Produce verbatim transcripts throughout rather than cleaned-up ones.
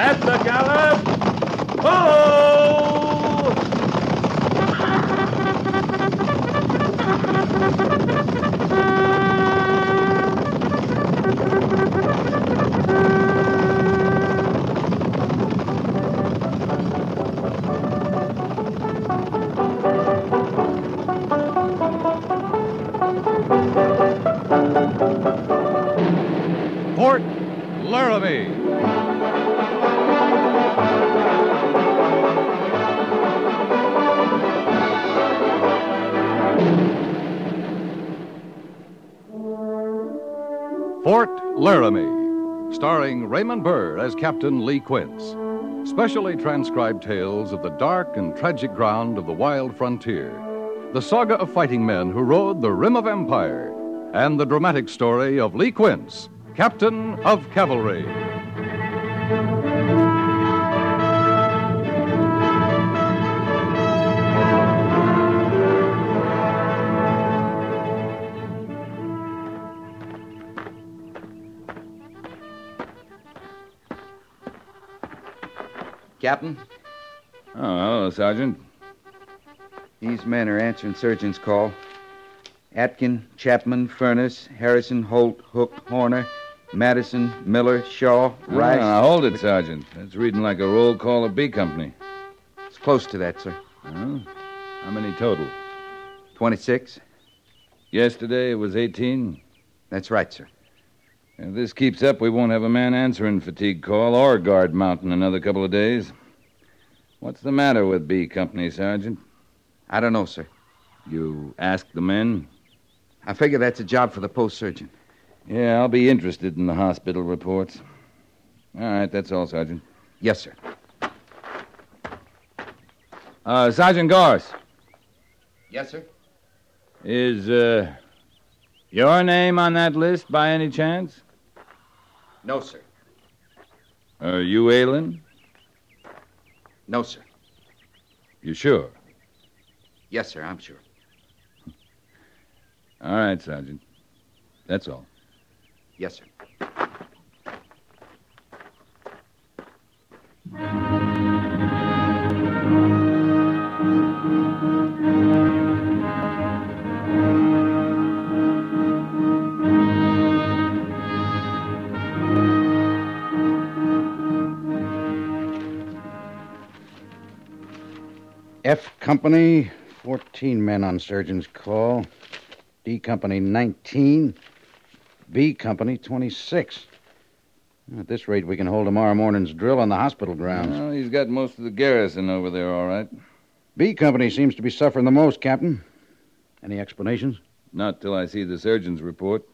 At the gallop! Whoa! Fort Laramie. Fort Laramie, starring Raymond Burr as Captain Lee Quince. Specially transcribed tales of the dark and tragic ground of the wild frontier. The saga of fighting men who rode the rim of empire. And the dramatic story of Lee Quince, Captain of Cavalry. Captain, Oh, hello, Sergeant. these men are answering surgeon's call. Atkin, Chapman, Furness, Harrison, Holt, Hook, Horner, Madison, Miller, Shaw, Rice. Ah, now, hold it, Sergeant. That's reading like a roll call of B Company. It's close to that, sir. Huh? How many total? twenty-six. Yesterday it was eighteen. That's right, sir. If this keeps up, we won't have a man answering fatigue call or guard mount in another couple of days. What's the matter with B Company, Sergeant? I don't know, sir. You asked the men? I figure that's a job for the post surgeon. Yeah, I'll be interested in the hospital reports. All right, that's all, Sergeant. Yes, sir. Uh, Sergeant Gorse, Yes, sir. is, uh, your name on that list by any chance? No, sir. Are you ailing? No, sir. You sure? Yes, sir, I'm sure. All right, Sergeant. That's all. Yes, sir. F Company, fourteen men on surgeon's call. D Company, nineteen. B Company, twenty-six. At this rate, we can hold tomorrow morning's drill on the hospital grounds. Well, he's got most of the garrison over there, all right. B Company seems to be suffering the most, Captain. Any explanations? Not till I see the surgeon's report.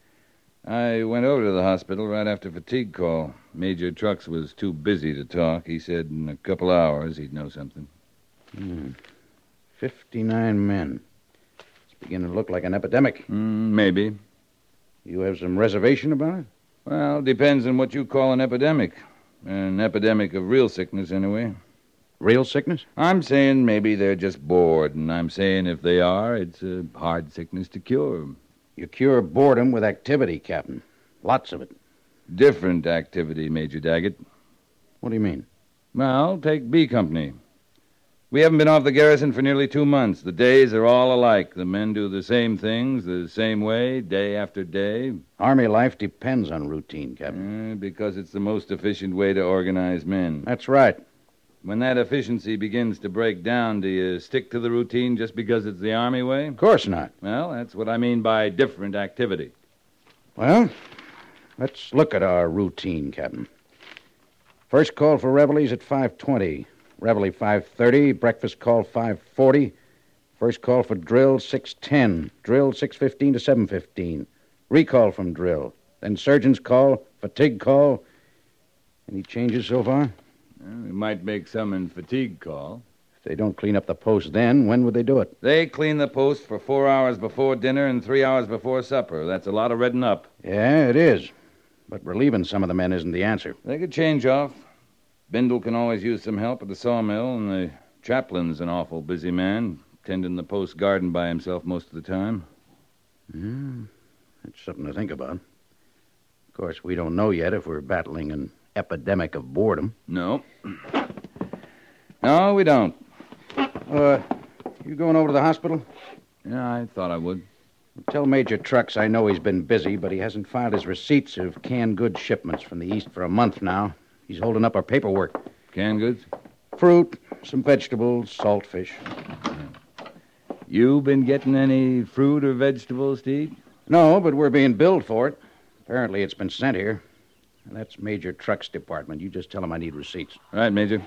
I went over to the hospital right after fatigue call. Major Trucks was too busy to talk. He said in a couple hours he'd know something. Hmm. Fifty-nine men. It's beginning to look like an epidemic. Mm, maybe. You have some reservation about it? Well, depends on what you call an epidemic. An epidemic of real sickness, anyway. Real sickness? I'm saying maybe they're just bored, and I'm saying if they are, it's a hard sickness to cure. You cure boredom with activity, Captain. Lots of it. Different activity, Major Daggett. What do you mean? Well, take B Company. We haven't been off the garrison for nearly two months. The days are all alike. The men do the same things the same way, day after day. Army life depends on routine, Captain. Uh, because it's the most efficient way to organize men. That's right. When that efficiency begins to break down, do you stick to the routine just because it's the Army way? Of course not. Well, that's what I mean by different activity. Well, let's look at our routine, Captain. First call for reveillees at five twenty. Reveille five thirty. Breakfast call five forty. First call for drill six ten. Drill six fifteen to seven fifteen. Recall from drill. Then surgeon's call, fatigue call. Any changes so far? Well, we might make some in fatigue call. If they don't clean up the post then, when would they do it? They clean the post for four hours before dinner and three hours before supper. That's a lot of redding up. Yeah, it is. But relieving some of the men isn't the answer. They could change off. Bindle can always use some help at the sawmill, and the chaplain's an awful busy man, tending the post garden by himself most of the time. Yeah, that's something to think about. Of course, we don't know yet if we're battling an epidemic of boredom. No. No, we don't. Uh, you going over to the hospital? Yeah, I thought I would. Tell Major Trucks I know he's been busy, but he hasn't filed his receipts of canned goods shipments from the East for a month now. He's holding up our paperwork. Canned goods? Fruit, some vegetables, salt fish. You been getting any fruit or vegetables to eat? No, but we're being billed for it. Apparently it's been sent here. And that's Major Trucks' department. You just tell him I need receipts. Right, Major.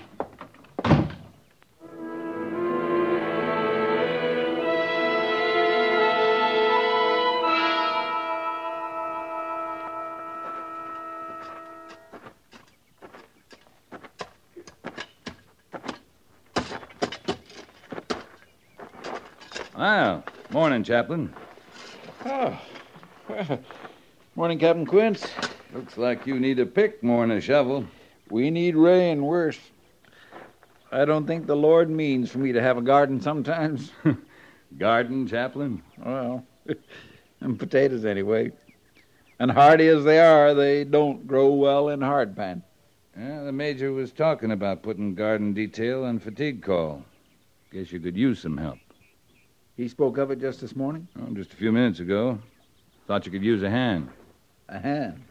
Well, morning, Chaplain. Oh. Well, morning, Captain Quince. Looks like you need a pick more than a shovel. We need rain worse. I don't think the Lord means for me to have a garden sometimes. Garden, Chaplain? Well, and potatoes anyway. And hardy as they are, they don't grow well in hardpan. Yeah, the Major was talking about putting garden detail on fatigue call. Guess you could use some help. He spoke of it just this morning? Oh, just a few minutes ago. Thought you could use a hand. A hand?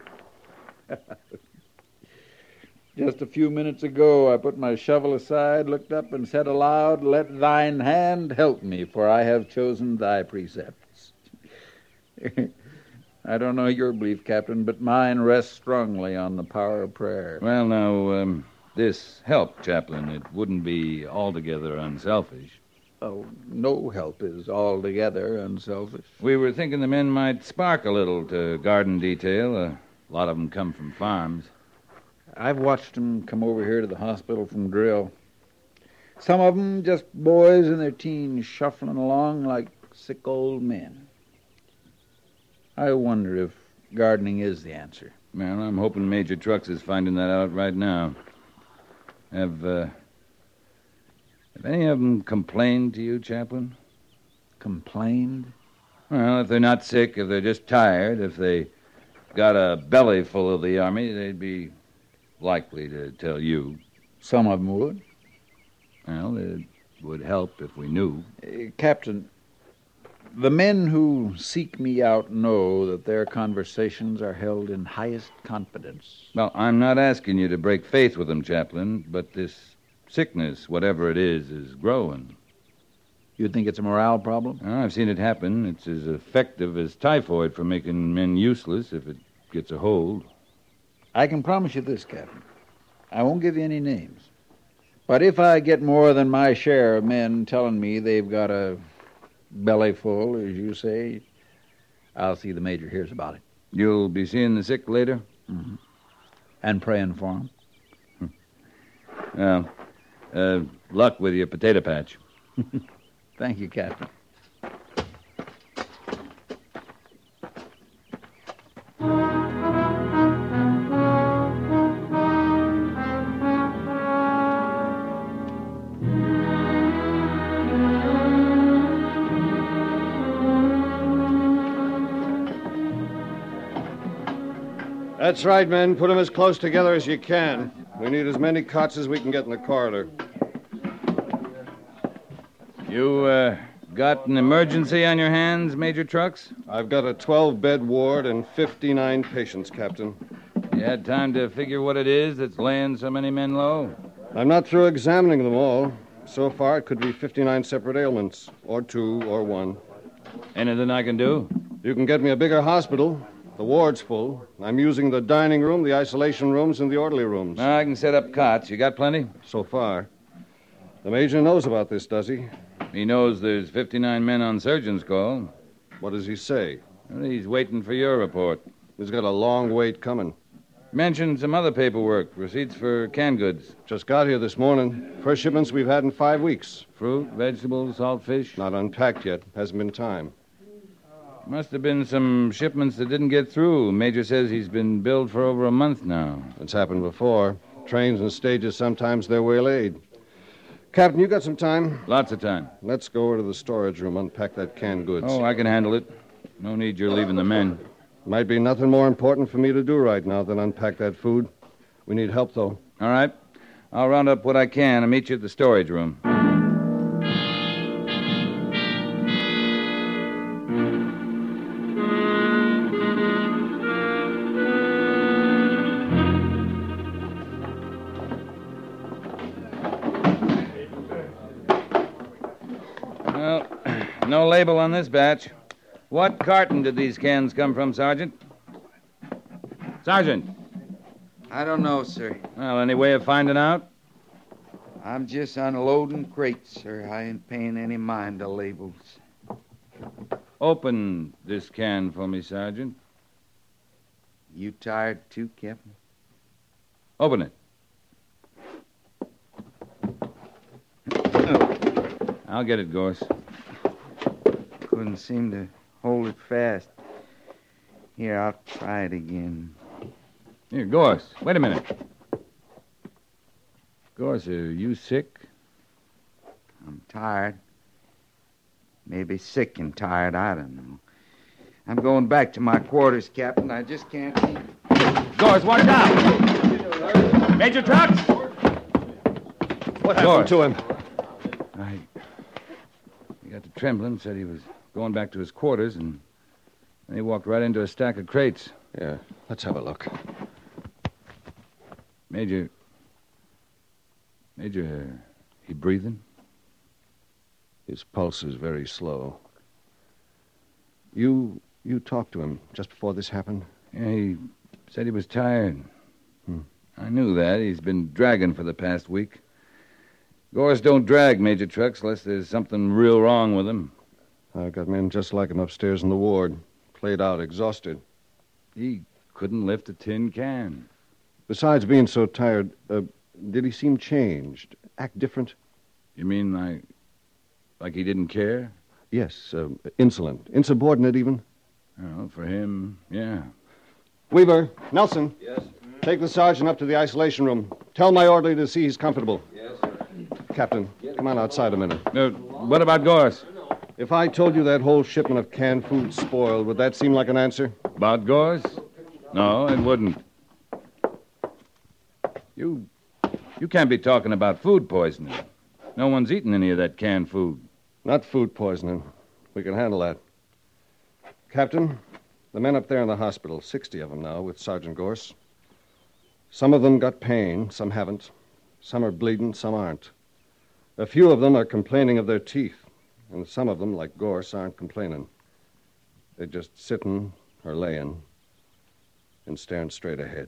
Just a few minutes ago, I put my shovel aside, looked up, and said aloud, "Let thine hand help me, for I have chosen thy precepts." I don't know your belief, Captain, but mine rests strongly on the power of prayer. Well, now, um, this help, Chaplain, it wouldn't be altogether unselfish. Oh, no help is altogether unselfish. We were thinking the men might spark a little to garden detail. A lot of them come from farms. I've watched them come over here to the hospital from drill. Some of them just boys in their teens shuffling along like sick old men. I wonder if gardening is the answer. Well, I'm hoping Major Trucks is finding that out right now. Have, uh... Have any of them complained to you, Chaplain? Complained? Well, if they're not sick, if they're just tired, if they got a belly full of the Army, they'd be likely to tell you. Some of them would. Well, it would help if we knew. Uh, Captain, the men who seek me out know that their conversations are held in highest confidence. Well, I'm not asking you to break faith with them, Chaplain, but this sickness, whatever it is, is growing. You think it's a morale problem? Well, I've seen it happen. It's as effective as typhoid for making men useless if it gets a hold. I can promise you this, Captain. I won't give you any names. But if I get more than my share of men telling me they've got a belly full, as you say, I'll see the Major hears about it. You'll be seeing the sick later? Mm-hmm. And praying for them. Well, uh, luck with your potato patch. Thank you, Captain. That's right, men. Put them as close together as you can. We need as many cots as we can get in the corridor. You, uh, got an emergency on your hands, Major Trucks? I've got a twelve-bed ward and fifty-nine patients, Captain. You had time to figure what it is that's laying so many men low? I'm not through examining them all. So far, it could be fifty-nine separate ailments, or two, or one. Anything I can do? You can get me a bigger hospital. The ward's full. I'm using the dining room, the isolation rooms, and the orderly rooms. I can set up cots. You got plenty? So far. The Major knows about this, does he? He knows there's fifty-nine men on surgeon's call. What does he say? Well, he's waiting for your report. He's got a long wait coming. Mentioned some other paperwork, receipts for canned goods. Just got here this morning. First shipments we've had in five weeks. Fruit, vegetables, salt fish? Not unpacked yet. Hasn't been time. Must have been some shipments that didn't get through. Major says he's been billed for over a month now. It's happened before. Trains and stages, sometimes they're waylaid. Captain, you got some time? Lots of time. Let's go over to the storage room, unpack that canned goods. Oh, I can handle it. No need you're leaving the men. Might be nothing more important for me to do right now than unpack that food. We need help, though. All right. I'll round up what I can and meet you at the storage room. Well, no label on this batch. What carton did these cans come from, Sergeant? Sergeant. I don't know, sir. Well, any way of finding out? I'm just unloading crates, sir. I ain't paying any mind to labels. Open this can for me, Sergeant. You tired too, Captain? Open it. I'll get it, Gorse. Couldn't seem to hold it fast. Here, I'll try it again. Here, Gorse, wait a minute. Gorse, are you sick? I'm tired. Maybe sick and tired, I don't know. I'm going back to my quarters, Captain. I just can't keep... Gorse, watch out! Major Trucks! What happened Gorse. to him? I... He got to trembling, said he was going back to his quarters, and then he walked right into a stack of crates. Yeah, let's have a look. Major... Major, uh, he breathing? His pulse is very slow. You you talked to him just before this happened? Yeah, he said he was tired. Hmm. I knew that. He's been dragging for the past week. Gorse don't drag, Major Trucks, unless there's something real wrong with him. I've got men just like him upstairs in the ward. Played out, exhausted. He couldn't lift a tin can. Besides being so tired, uh, did he seem changed? Act different? You mean like, like he didn't care? Yes, uh, insolent. Insubordinate, even? Well, for him, yeah. Weaver, Nelson. Yes? Take the sergeant up to the isolation room. Tell my orderly to see he's comfortable. Yes, sir. Captain, come on outside a minute. Uh, what about Gorse? If I told you that whole shipment of canned food spoiled, would that seem like an answer? About Gorse? No, it wouldn't. You... You can't be talking about food poisoning. No one's eaten any of that canned food. Not food poisoning. We can handle that. Captain, the men up there in the hospital, sixty of them now, with Sergeant Gorse. Some of them got pain, some haven't. Some are bleeding, some aren't. A few of them are complaining of their teeth, and some of them, like Gorse, aren't complaining. They're just sitting or laying and staring straight ahead.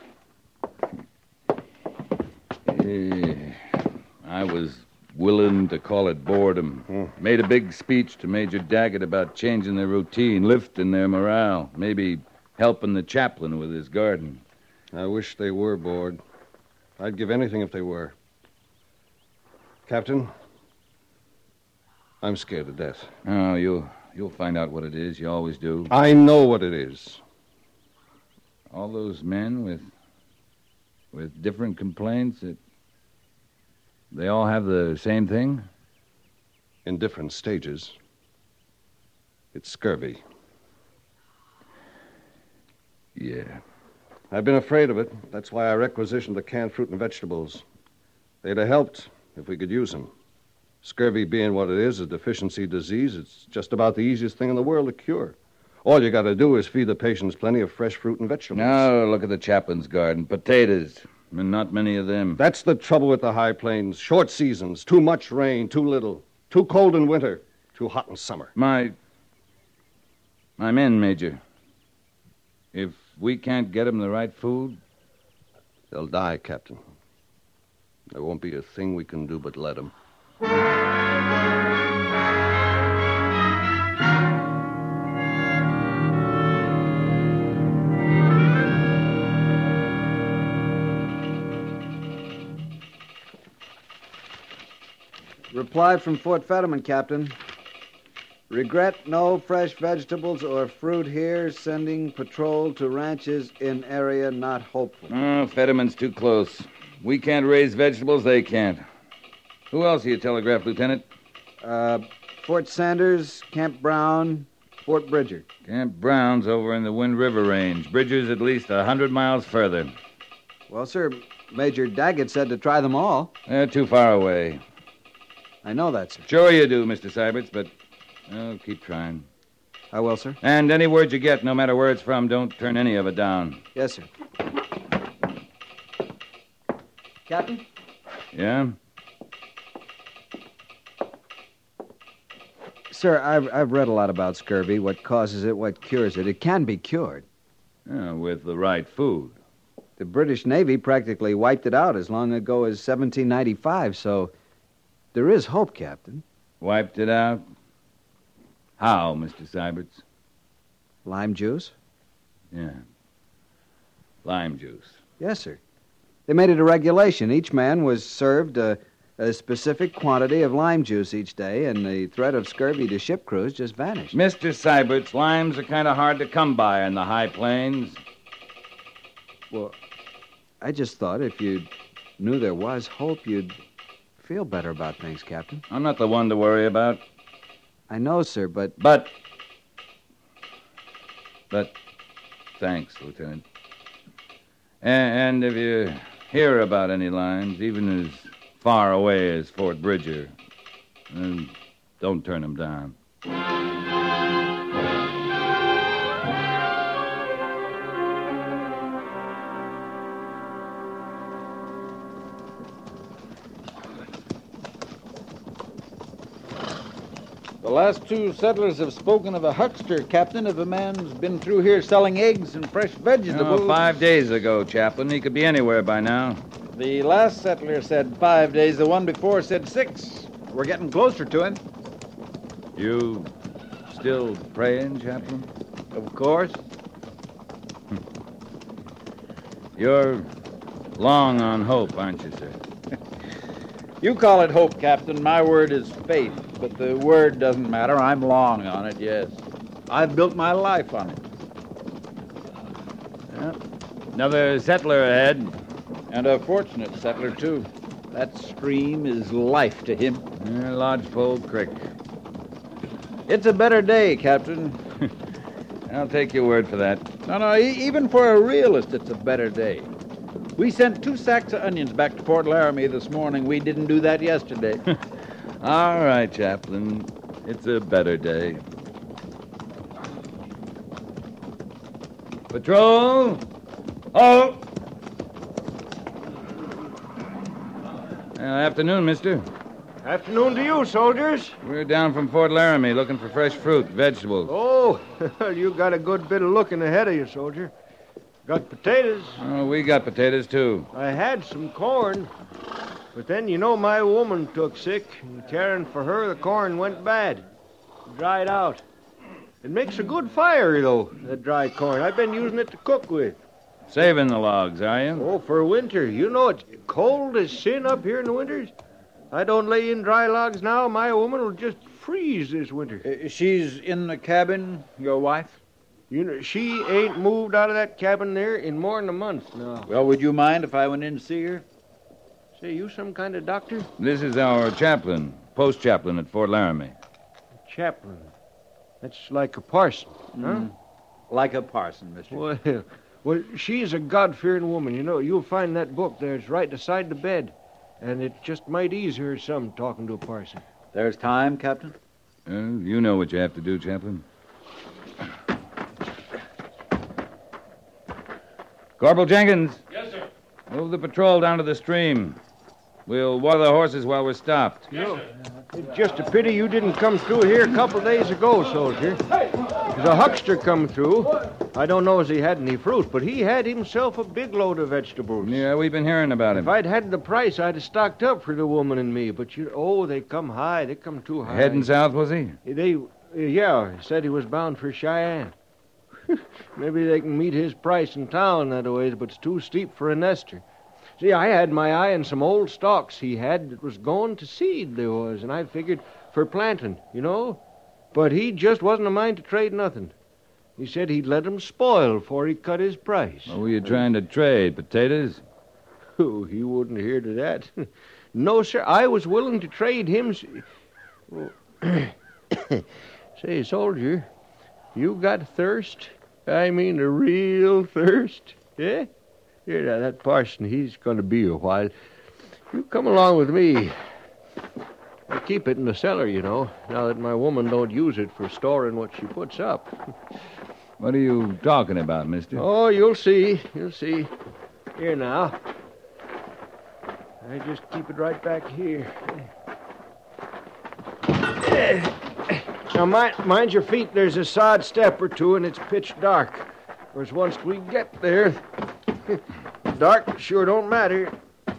Uh, I was willing to call it boredom. Hmm. Made a big speech to Major Daggett about changing their routine, lifting their morale, maybe helping the chaplain with his garden. I wish they were bored. I'd give anything if they were. Captain, I'm scared to death. Oh, you'll, you'll find out what it is. You always do. I know what it is. All those men with with different complaints, that they all have the same thing? In different stages. It's scurvy. Yeah. I've been afraid of it. That's why I requisitioned the canned fruit and vegetables. They'd have helped if we could use them. Scurvy being what it is, a deficiency disease, it's just about the easiest thing in the world to cure. All you got to do is feed the patients plenty of fresh fruit and vegetables. Now, look at the chaplain's garden. Potatoes. And not many of them. That's the trouble with the high plains. Short seasons, too much rain, too little. Too cold in winter, too hot in summer. My... My men, Major. If we can't get them the right food... They'll die, Captain. There won't be a thing we can do but let them. Reply from Fort Fetterman, Captain. Regret no fresh vegetables or fruit here. Sending patrol to ranches in area not hopeful. Oh, Fetterman's too close. We can't raise vegetables, they can't. Who else you telegraphed, Lieutenant? Uh, Fort Sanders, Camp Brown, Fort Bridger. Camp Brown's over in the Wind River Range. Bridger's at least a hundred miles further. Well, sir, Major Daggett said to try them all. They're too far away. I know that, sir. Sure you do, Mister Syberts, but oh, keep trying. I will, sir. And any word you get, no matter where it's from, don't turn any of it down. Yes, sir. Captain? Yeah? Sir, I've, I've read a lot about scurvy, what causes it, what cures it. It can be cured. Yeah, with the right food. The British Navy practically wiped it out as long ago as seventeen ninety-five, so there is hope, Captain. Wiped it out? How, Mister Syberts? Lime juice? Yeah. Lime juice. Yes, sir. They made it a regulation. Each man was served a, a specific quantity of lime juice each day, and the threat of scurvy to ship crews just vanished. Mister Syberts, limes are kind of hard to come by in the high plains. Well, I just thought if you knew there was hope, you'd feel better about things, Captain. I'm not the one to worry about. I know, sir, but... But... But... Thanks, Lieutenant. And, and if you hear about any lines, even as far away as Fort Bridger, then don't turn them down. The last two settlers have spoken of a huckster, Captain, if a man's been through here selling eggs and fresh vegetables. Oh, five days ago, Chaplain. He could be anywhere by now. The last settler said five days. The one before said six. We're getting closer to him. You still praying, Chaplain? Of course. You're long on hope, aren't you, sir? You call it hope, Captain. My word is faith. But the word doesn't matter. I'm long on it, yes. I've built my life on it. Yeah. Another settler ahead. And a fortunate settler, too. That stream is life to him. Yeah, Lodgepole Creek. It's a better day, Captain. I'll take your word for that. No, no, e- even for a realist, it's a better day. We sent two sacks of onions back to Fort Laramie this morning. We didn't do that yesterday. All right, Chaplain. It's a better day. Patrol! Oh! Well, afternoon, mister. Afternoon to you, soldiers. We're down from Fort Laramie looking for fresh fruit, vegetables. Oh, you got a good bit of looking ahead of you, soldier. Got potatoes. Oh, we got potatoes, too. I had some corn, but then, you know, my woman took sick, and caring for her, the corn went bad. Dried out. It makes a good fire, though, that dry corn. I've been using it to cook with. Saving the logs, are you? Oh, for winter. You know, it's cold as sin up here in the winters. I don't lay in dry logs now, my woman will just freeze this winter. Uh, she's in the cabin, your wife? You know, she ain't moved out of that cabin there in more than a month now. Well, would you mind if I went in to see her? Say, you some kind of doctor? This is our chaplain, post chaplain at Fort Laramie. Chaplain. That's like a parson, huh? Mm. Like a parson, mister. Well, well, she's a God-fearing woman. You know, you'll find that book there. It's right beside the bed. And it just might ease her some talking to a parson. There's time, Captain? Uh, you know what you have to do, Chaplain. Corporal Jenkins. Yes, sir. Move the patrol down to the stream. We'll water the horses while we're stopped. Yes, sir. It's just a pity you didn't come through here a couple days ago, soldier. There's a huckster come through. I don't know as he had any fruit, but he had himself a big load of vegetables. Yeah, we've been hearing about him. If I'd had the price, I'd have stocked up for the woman and me. But, you oh, they come high. They come too high. Heading south, was he? They, uh, yeah, he said he was bound for Cheyenne. Maybe they can meet his price in town that ways, but it's too steep for a nester. See, I had my eye on some old stalks he had that was going to seed, they was, and I figured for planting, you know. But he just wasn't a mind to trade nothing. He said he'd let 'em spoil before he cut his price. What were you trying to trade? Potatoes? Oh, he wouldn't hear to that. No, sir, I was willing to trade him... Oh. Say, soldier, you got thirst? I mean a real thirst, eh? Here, now, that parson, he's going to be a while. You come along with me. I keep it in the cellar, you know, now that my woman don't use it for storing what she puts up. What are you talking about, mister? Oh, you'll see. You'll see. Here now. I just keep it right back here. Now, mind, mind your feet. There's a sod step or two, and it's pitch dark. Whereas once we get there, dark sure don't matter.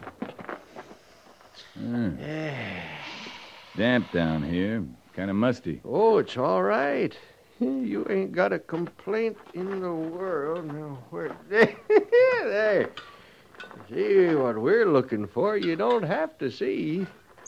Mm. Damp down here. Kind of musty. Oh, it's all right. You ain't got a complaint in the world. Now, where... There. See what we're looking for. You don't have to see.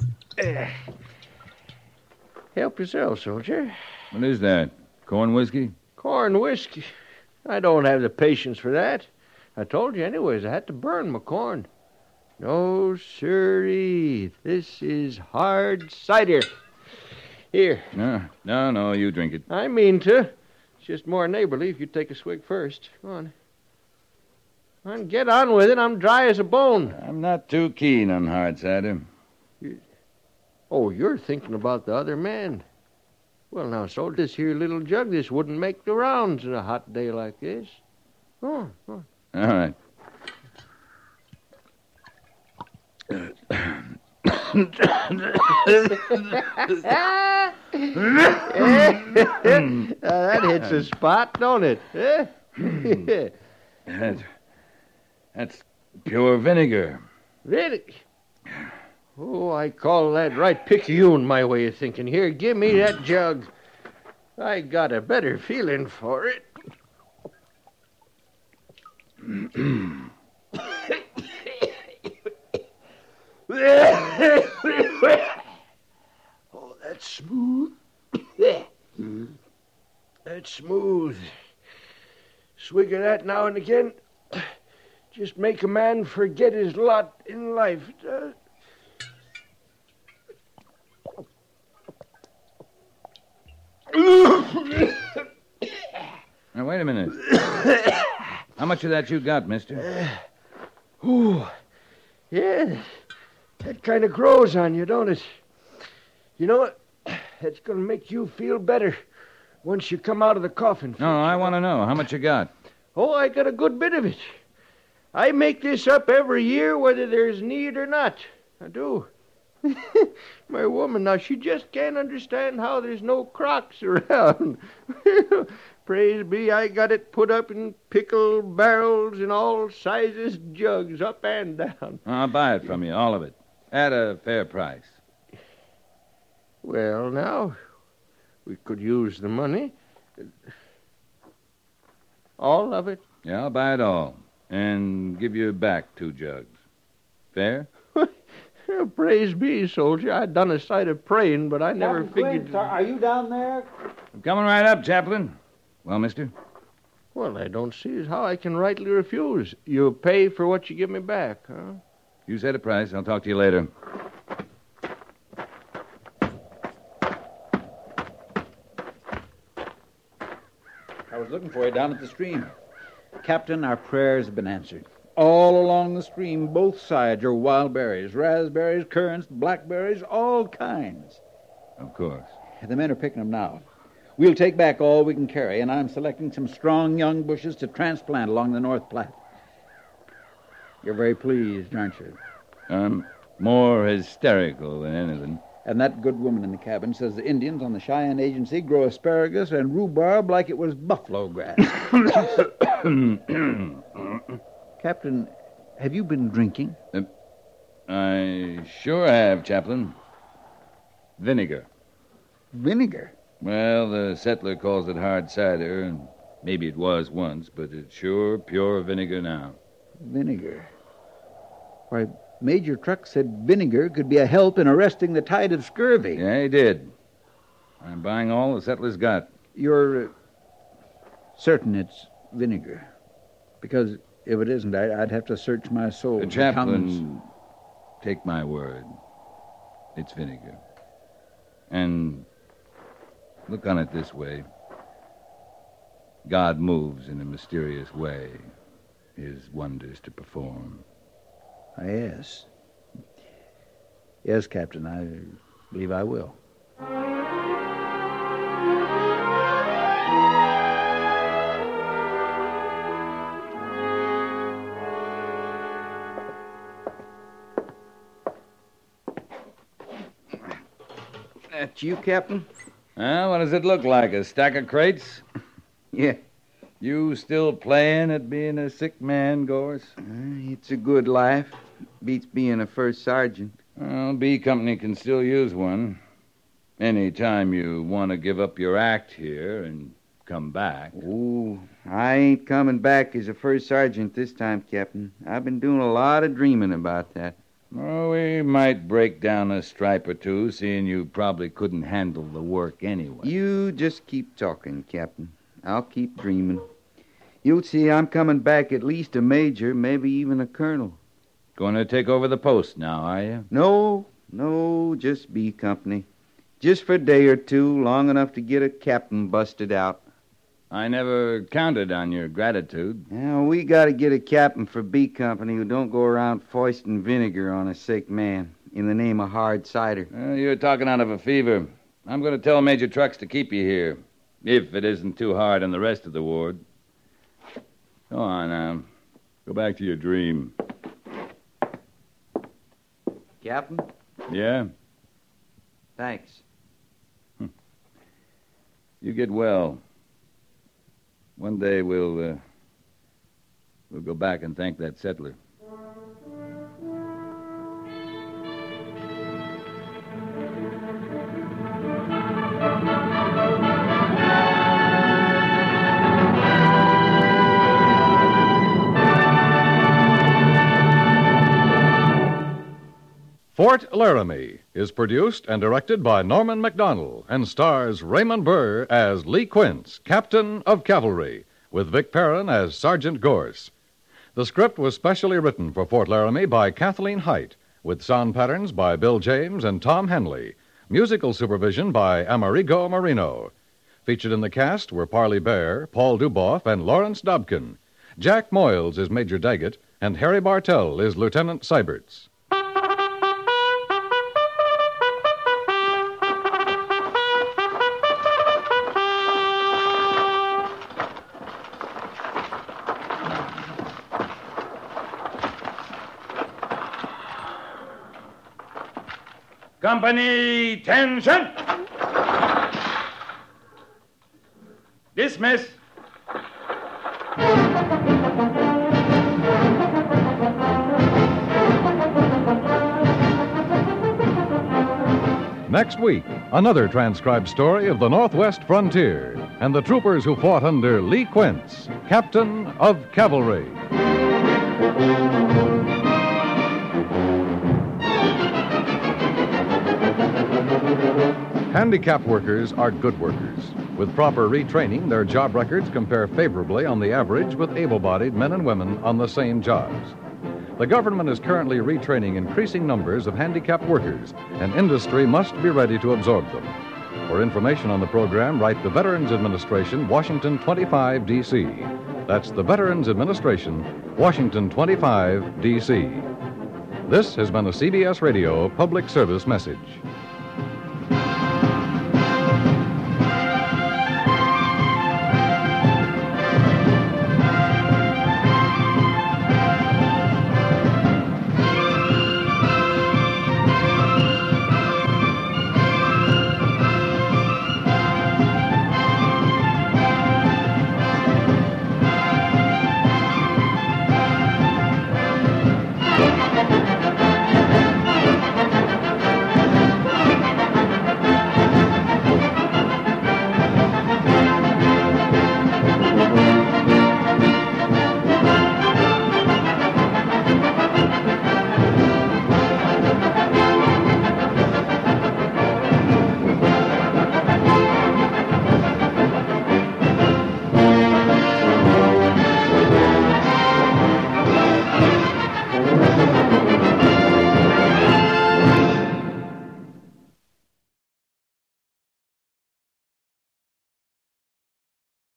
Help yourself, soldier. What is that? Corn whiskey? Corn whiskey. I don't have the patience for that. I told you anyways, I had to burn my corn. No, sirree. This is hard cider. Here. No, no, no, you drink it. I mean to. It's just more neighborly if you take a swig first. Come on. Come on, get on with it. I'm dry as a bone. I'm not too keen on hard cider. You... Oh, you're thinking about the other man. Well, now, so this here little jug, this wouldn't make the rounds in a hot day like this. Oh, oh. All right. uh, that hits a spot, don't it? that, that's pure vinegar. Vinegar? Oh, I call that right picayune, my way of thinking. Here, give me that jug. I got a better feeling for it. Oh, that's smooth. That's smooth. Swig of that now and again. Just make a man forget his lot in life. Uh, Now, wait a minute. How much of that you got, mister? Uh, ooh, yeah, that kind of grows on you, don't it? You know what? That's going to make you feel better once you come out of the coffin. No, I want to know. How much you got? Oh, I got a good bit of it. I make this up every year, whether there's need or not. I do. My woman, now, she just can't understand how there's no crocks around. Praise be, I got it put up in pickle barrels in all sizes, jugs, up and down. I'll buy it from you, all of it, at a fair price. Well, now, we could use the money. All of it? Yeah, I'll buy it all, and give you back two jugs. Fair? Praise be, soldier. I'd done a sight of praying, but I never Captain figured... Quint, are you down there? I'm coming right up, Chaplain. Well, mister? Well, I don't see as how I can rightly refuse. You pay for what you give me back, huh? You set a price. I'll talk to you later. I was looking for you down at the stream. Captain, our prayers have been answered. All along the stream, both sides are wild berries, raspberries, currants, blackberries, all kinds. Of course. The men are picking them now. We'll take back all we can carry, and I'm selecting some strong young bushes to transplant along the North Platte. You're very pleased, aren't you? I'm more hysterical than anything. And that good woman in the cabin says the Indians on the Cheyenne Agency grow asparagus and rhubarb like it was buffalo grass. Captain, have you been drinking? Uh, I sure have, Chaplain. Vinegar. Vinegar? Well, the settler calls it hard cider, and maybe it was once, but it's sure pure vinegar now. Vinegar? Why, Major Truck said vinegar could be a help in arresting the tide of scurvy. Yeah, he did. I'm buying all the settlers got. You're uh, certain it's vinegar? Because if it isn't, I, I'd have to search my soul. The Chaplain, take my word. It's vinegar. And look on it this way. God moves in a mysterious way. his wonders to perform. Ah, yes. Yes, Captain, I believe I will. That you, Captain? Well, what does it look like? A stack of crates? Yeah. You still playing at being a sick man, Gorse? Uh, it's a good life. Beats being a first sergeant. Well, B Company can still use one. Any time you want to give up your act here and come back. Oh, I ain't coming back as a first sergeant this time, Captain. I've been doing a lot of dreaming about that. Well, we might break down a stripe or two, seeing you probably couldn't handle the work anyway. You just keep talking, Captain. I'll keep dreaming. You'll see I'm coming back at least a major, maybe even a colonel. Going to take over the post now, are you? No, no, just B Company. Just for a day or two, long enough to get a captain busted out. I never counted on your gratitude. Now, we got to get a captain for B Company who don't go around foisting vinegar on a sick man in the name of hard cider. Uh, you're talking out of a fever. I'm going to tell Major Trucks to keep you here, if it isn't too hard on the rest of the ward. Go on now. Go back to your dream. Captain? Yeah? Thanks. You get well. One day we'll, uh, we'll go back and thank that settler. Fort Laramie is produced and directed by Norman Macdonnell and stars Raymond Burr as Lee Quince, Captain of Cavalry, with Vic Perrin as Sergeant Gorse. The script was specially written for Fort Laramie by Kathleen Height, with sound patterns by Bill James and Tom Henley, musical supervision by Amerigo Marino. Featured in the cast were Parley Bear, Paul Duboff, and Lawrence Dobkin. Jack Moyles is Major Daggett, and Harry Bartell is Lieutenant Seiberts. Company, tension! Dismiss. Next week, another transcribed story of the Northwest frontier and the troopers who fought under Lee Quince, Captain of Cavalry. Handicapped workers are good workers. With proper retraining, their job records compare favorably on the average with able-bodied men and women on the same jobs. The government is currently retraining increasing numbers of handicapped workers, and industry must be ready to absorb them. For information on the program, write the Veterans Administration, Washington twenty-five, D C That's the Veterans Administration, Washington twenty-five, D C This has been a C B S Radio public service message.